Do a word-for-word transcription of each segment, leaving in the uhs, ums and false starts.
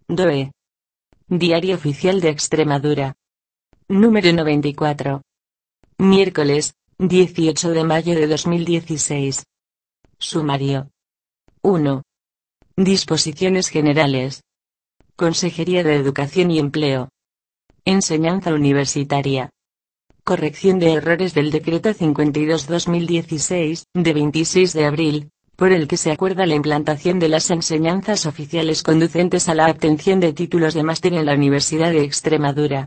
D O E. Diario Oficial de Extremadura. Número noventa y cuatro. Miércoles, dieciocho de mayo de dos mil dieciséis. Sumario. uno. Disposiciones generales. Consejería de Educación y Empleo. Enseñanza universitaria. Corrección de errores del Decreto cincuenta y dos barra dos mil dieciséis, de veintiséis de abril, por el que se acuerda la implantación de las enseñanzas oficiales conducentes a la obtención de títulos de máster en la Universidad de Extremadura.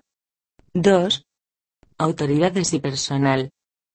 dos. Autoridades y personal.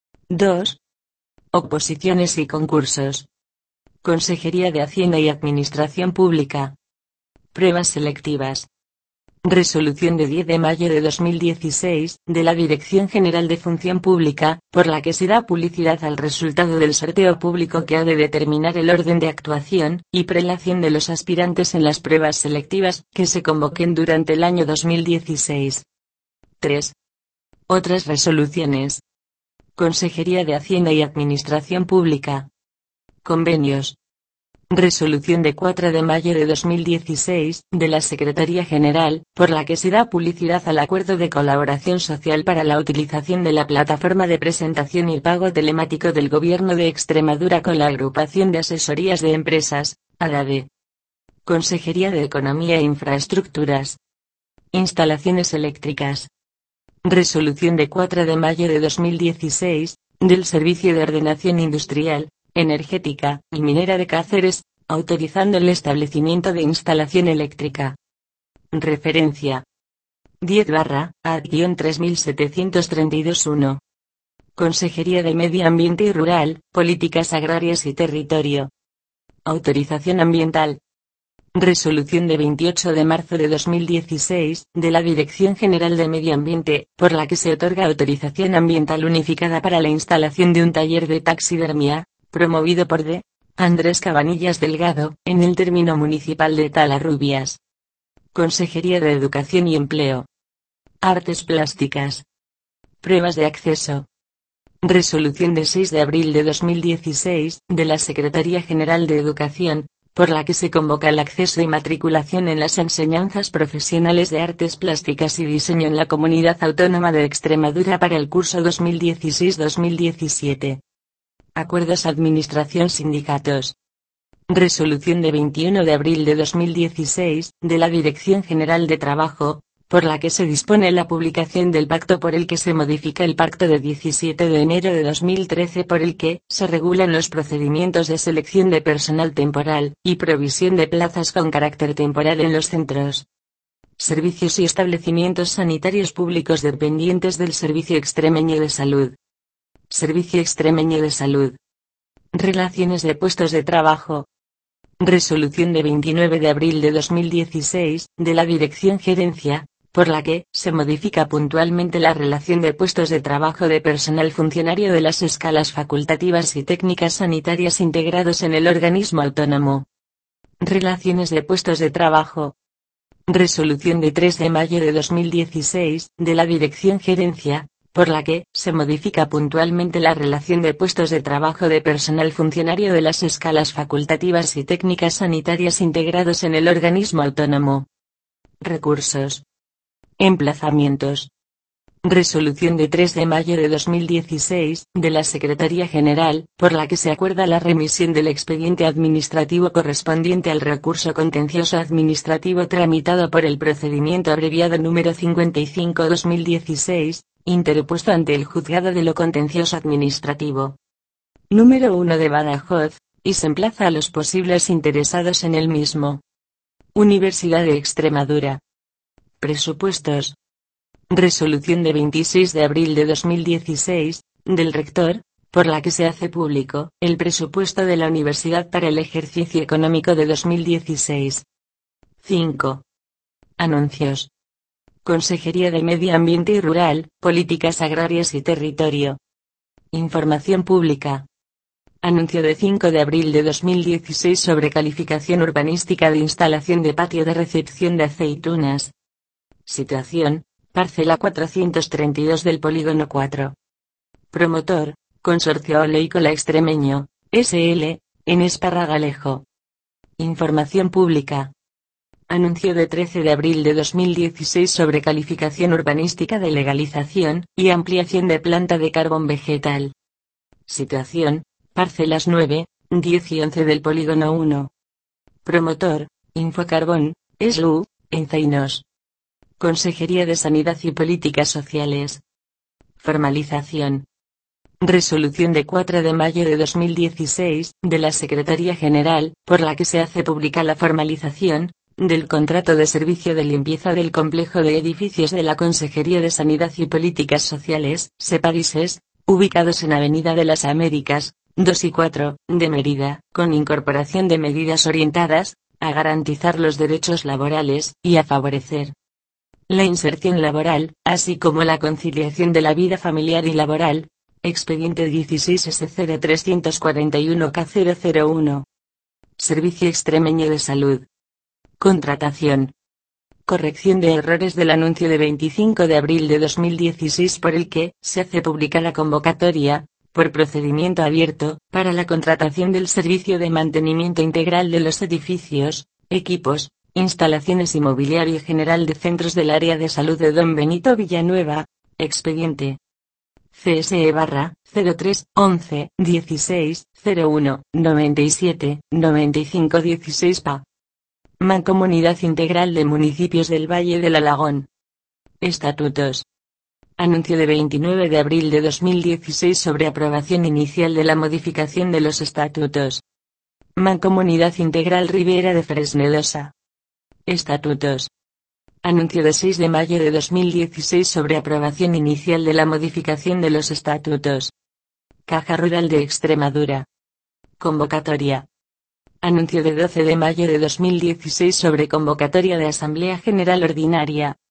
dos. Oposiciones y concursos. Consejería de Hacienda y Administración Pública. Pruebas selectivas. Resolución de diez de mayo de dos mil dieciséis, de la Dirección General de Función Pública, por la que se da publicidad al resultado del sorteo público que ha de determinar el orden de actuación y prelación de los aspirantes en las pruebas selectivas que se convoquen durante el año dos mil dieciséis. tres. Otras resoluciones. Consejería de Hacienda y Administración Pública. Convenios. Resolución de cuatro de mayo de dos mil dieciséis, de la Secretaría General, por la que se da publicidad al Acuerdo de Colaboración Social para la utilización de la plataforma de presentación y pago telemático del Gobierno de Extremadura con la Agrupación de Asesorías de Empresas, ADADE. Consejería de Economía e Infraestructuras. Instalaciones eléctricas. Resolución de cuatro de mayo de dos mil dieciséis, del Servicio de Ordenación Industrial, Energética y Minera de Cáceres, autorizando el establecimiento de instalación eléctrica. Referencia. diez barra A D tres mil setecientos treinta y dos punto uno. Consejería de Medio Ambiente y Rural, Políticas Agrarias y Territorio. Autorización ambiental. Resolución de veintiocho de marzo de dos mil dieciséis, de la Dirección General de Medio Ambiente, por la que se otorga autorización ambiental unificada para la instalación de un taller de taxidermia, promovido por D. Andrés Cabanillas Delgado, en el término municipal de Talarrubias. Consejería de Educación y Empleo. Artes plásticas. Pruebas de acceso. Resolución de seis de abril de dos mil dieciséis, de la Secretaría General de Educación, por la que se convoca el acceso y matriculación en las enseñanzas profesionales de artes plásticas y diseño en la Comunidad Autónoma de Extremadura para el curso dos mil dieciséis dos mil diecisiete. Acuerdos Administración-Sindicatos. Resolución de veintiuno de abril de dos mil dieciséis, de la Dirección General de Trabajo, por la que se dispone la publicación del pacto por el que se modifica el pacto de diecisiete de enero de dos mil trece por el que se regulan los procedimientos de selección de personal temporal y provisión de plazas con carácter temporal en los centros, servicios y establecimientos sanitarios públicos dependientes del Servicio Extremeño de Salud. Servicio Extremeño de Salud. Relaciones de puestos de trabajo. Resolución de veintinueve de abril de dos mil dieciséis, de la Dirección Gerencia, por la que se modifica puntualmente la relación de puestos de trabajo de personal funcionario de las escalas facultativas y técnicas sanitarias integrados en el organismo autónomo. Relaciones de puestos de trabajo. Resolución de tres de mayo de dos mil dieciséis, de la Dirección Gerencia, por la que se modifica puntualmente la relación de puestos de trabajo de personal funcionario de las escalas facultativas y técnicas sanitarias integrados en el organismo autónomo. Recursos. Emplazamientos. Resolución de tres de mayo de dos mil dieciséis, de la Secretaría General, por la que se acuerda la remisión del expediente administrativo correspondiente al recurso contencioso administrativo tramitado por el procedimiento abreviado número cincuenta y cinco barra dos mil dieciséis, interpuesto ante el Juzgado de lo Contencioso Administrativo. Número uno de Badajoz, y se emplaza a los posibles interesados en el mismo. Universidad de Extremadura. Presupuestos. Resolución de veintiséis de abril de dos mil dieciséis, del Rector, por la que se hace público el presupuesto de la Universidad para el ejercicio económico de dos mil dieciséis. cinco. Anuncios. Consejería de Medio Ambiente y Rural, Políticas Agrarias y Territorio. Información pública. Anuncio de cinco de abril de dos mil dieciséis sobre calificación urbanística de instalación de patio de recepción de aceitunas. Situación, parcela cuatrocientos treinta y dos del polígono cuatro. Promotor, Consorcio Oleícola Extremeño, S L, en Esparragalejo. Información pública. Anuncio de trece de abril de dos mil dieciséis sobre calificación urbanística de legalización y ampliación de planta de carbón vegetal. Situación: parcelas nueve, diez y once del polígono uno. Promotor: Infocarbón, S L U, Encainos. Consejería de Sanidad y Políticas Sociales. Formalización. Resolución de cuatro de mayo de dos mil dieciséis, de la Secretaría General, por la que se hace pública la formalización del contrato de servicio de limpieza del complejo de edificios de la Consejería de Sanidad y Políticas Sociales, SEPADISES, ubicados en Avenida de las Américas, dos y cuatro, de Mérida, con incorporación de medidas orientadas a garantizar los derechos laborales y a favorecer la inserción laboral, así como la conciliación de la vida familiar y laboral. Expediente dieciséis S cero tres cuatro uno K cero cero uno. Servicio Extremeño de Salud. Contratación. Corrección de errores del anuncio de veinticinco de abril de dos mil dieciséis por el que se hace pública la convocatoria, por procedimiento abierto, para la contratación del servicio de mantenimiento integral de los edificios, equipos, instalaciones y mobiliario general de centros del área de salud de Don Benito Villanueva. Expediente C S E barra cero tres once dieciséis cero uno noventa y siete noventa y cinco dieciséis P A. Mancomunidad Integral de Municipios del Valle del Alagón. Estatutos. Anuncio de veintinueve de abril de dos mil dieciséis sobre aprobación inicial de la modificación de los estatutos. Mancomunidad Integral Ribera de Fresnedosa. Estatutos. Anuncio de seis de mayo de dos mil dieciséis sobre aprobación inicial de la modificación de los estatutos. Caja Rural de Extremadura. Convocatoria. Anuncio de doce de mayo de dos mil dieciséis sobre convocatoria de Asamblea General Ordinaria,